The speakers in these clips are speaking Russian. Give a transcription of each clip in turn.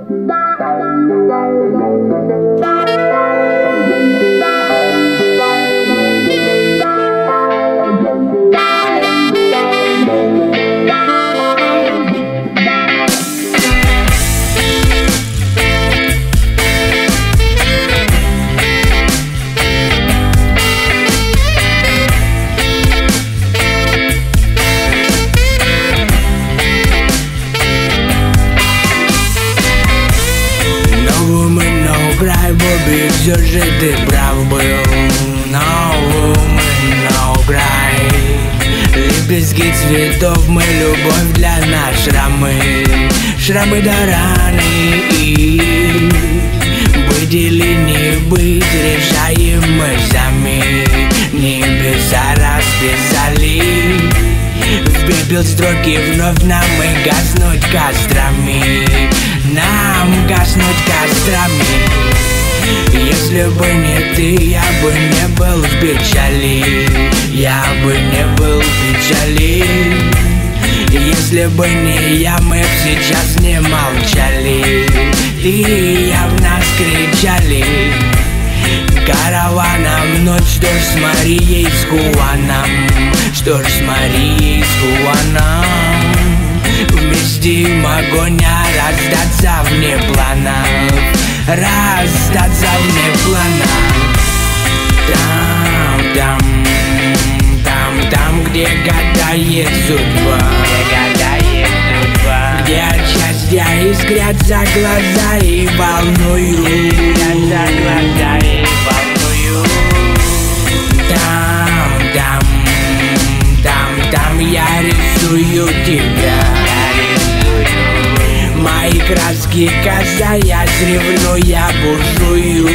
Все же ты прав был, но край. Лепестки цветов, мы любовь для нас, шрамы до раны. И быть или не быть, решаем мы сами. Небеса расписали в пепел строки, вновь нам и гаснуть кострами. Нам гаснуть кострами. Если бы не ты, я бы не был в печали. Я бы не был в печали. Если бы не я, мы б сейчас не молчали. Ты и я в нас кричали. Караваном ночь, что ж с Марией, с Хуаном. Что ж с Марией, с Хуаном. Вместе им огонь, раздаться вне планов. Раздаться вне планов. Там, где гадает судьба. Где от счастья искрятся глаза и волнуют. Там я рисую тебя. Мои краски касаясь, ревнуя буржую.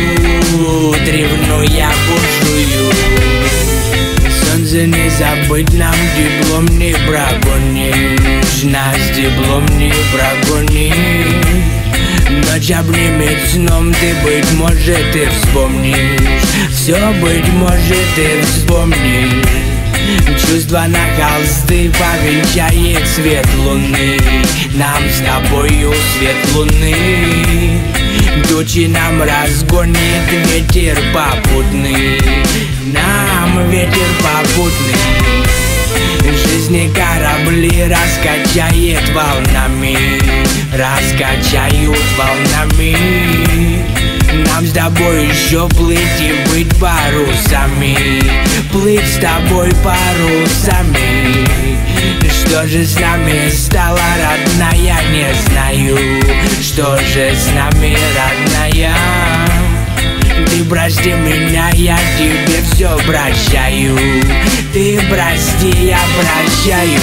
Солнце не забыть нам, диплом не прогонишь. Нас диплом не прогонишь. Ночь обнимет сном, ты, быть может, ты вспомнишь. Все, быть может, ты вспомнишь. Чувства на холсты повенчает свет луны. Нам с тобою свет луны. Тучи нам разгонит ветер попутный. Нам ветер попутный. Жизни корабли раскачает волнами. Раскачают волнами. Нам с тобой еще плыть и быть парусами. Плыть с тобой парусами. Что же с нами стало, родная, не знаю. Что же с нами, родная? Ты прости меня, я тебе все прощаю. Ты прости, я прощаю.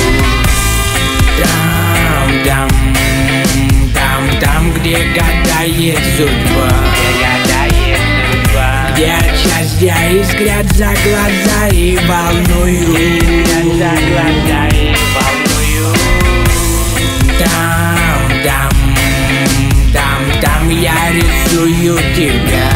Там, где гадает судьба. Где от счастья искрятся глаза и волнуют. Там я рисую тебя.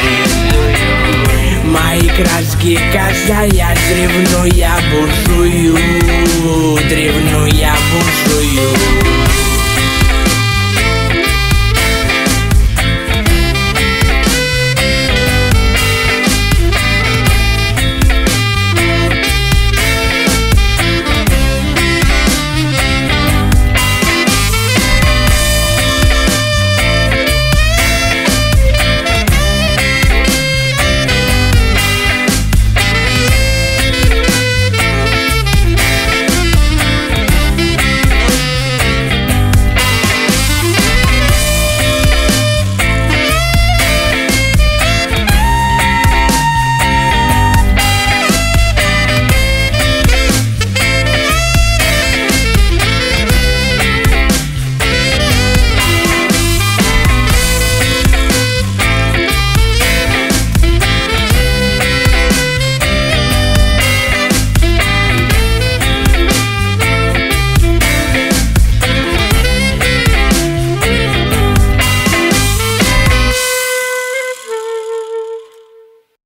Мои краски касаясь, ревнуя буржую.